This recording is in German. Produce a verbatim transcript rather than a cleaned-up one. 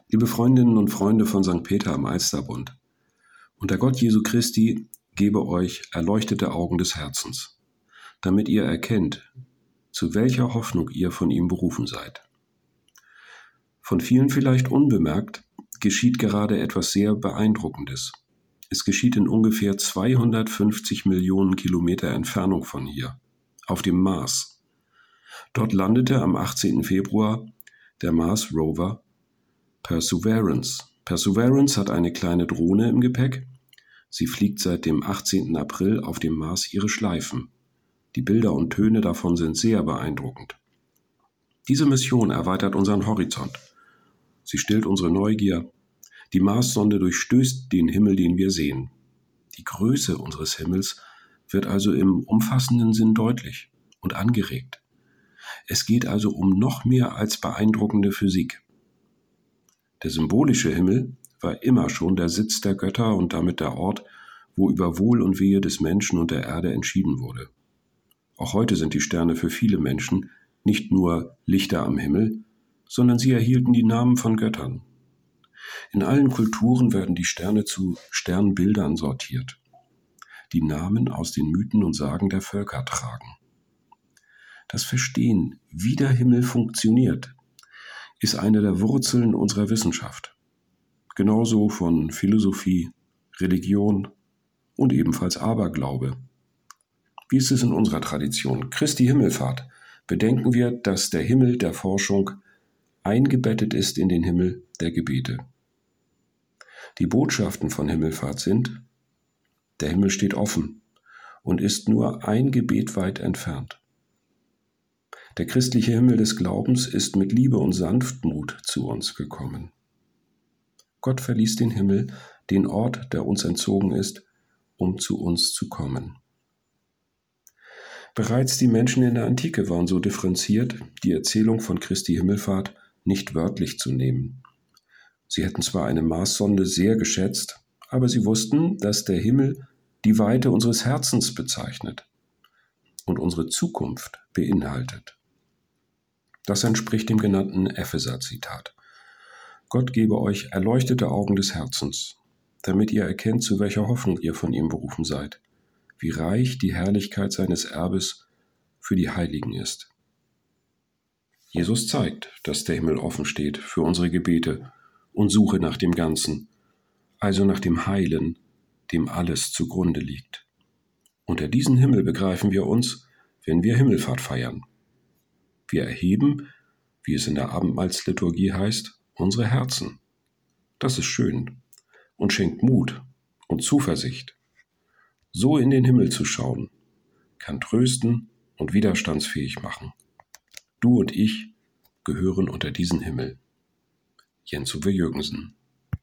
Liebe Freundinnen und Freunde von Sankt Peter am Alsterbund, unter Gott Jesu Christi gebe euch erleuchtete Augen des Herzens, damit ihr erkennt, zu welcher Hoffnung ihr von ihm berufen seid. Von vielen vielleicht unbemerkt geschieht gerade etwas sehr Beeindruckendes. Es geschieht in ungefähr zweihundertfünfzig Millionen Kilometer Entfernung von hier, auf dem Mars. Dort landete am achtzehnten Februar der Mars Rover Perseverance. Perseverance hat eine kleine Drohne im Gepäck. Sie fliegt seit dem achtzehnten April auf dem Mars ihre Schleifen. Die Bilder und Töne davon sind sehr beeindruckend. Diese Mission erweitert unseren Horizont. Sie stillt unsere Neugier. Die Marssonde durchstößt den Himmel, den wir sehen. Die Größe unseres Himmels wird also im umfassenden Sinn deutlich und angeregt. Es geht also um noch mehr als beeindruckende Physik. Der symbolische Himmel war immer schon der Sitz der Götter und damit der Ort, wo über Wohl und Wehe des Menschen und der Erde entschieden wurde. Auch heute sind die Sterne für viele Menschen nicht nur Lichter am Himmel, sondern sie erhielten die Namen von Göttern. In allen Kulturen werden die Sterne zu Sternbildern sortiert, die Namen aus den Mythen und Sagen der Völker tragen. Das Verstehen, wie der Himmel funktioniert, ist eine der Wurzeln unserer Wissenschaft. Genauso von Philosophie, Religion und ebenfalls Aberglaube. Wie ist es in unserer Tradition? Christi Himmelfahrt. Bedenken wir, dass der Himmel der Forschung eingebettet ist in den Himmel der Gebete. Die Botschaften von Himmelfahrt sind: Der Himmel steht offen und ist nur ein Gebet weit entfernt. Der christliche Himmel des Glaubens ist mit Liebe und Sanftmut zu uns gekommen. Gott verließ den Himmel, den Ort, der uns entzogen ist, um zu uns zu kommen. Bereits die Menschen in der Antike waren so differenziert, die Erzählung von Christi Himmelfahrt nicht wörtlich zu nehmen. Sie hätten zwar eine Marssonde sehr geschätzt, aber sie wussten, dass der Himmel die Weite unseres Herzens bezeichnet und unsere Zukunft beinhaltet. Das entspricht dem genannten Epheser-Zitat. Gott gebe euch erleuchtete Augen des Herzens, damit ihr erkennt, zu welcher Hoffnung ihr von ihm berufen seid, wie reich die Herrlichkeit seines Erbes für die Heiligen ist. Jesus zeigt, dass der Himmel offen steht für unsere Gebete und Suche nach dem Ganzen, also nach dem Heilen, dem alles zugrunde liegt. Unter diesen Himmel begreifen wir uns, wenn wir Himmelfahrt feiern. Wir erheben, wie es in der Abendmahlsliturgie heißt, unsere Herzen. Das ist schön und schenkt Mut und Zuversicht. So in den Himmel zu schauen, kann trösten und widerstandsfähig machen. Du und ich gehören unter diesen Himmel. Jens Uwe Jürgensen.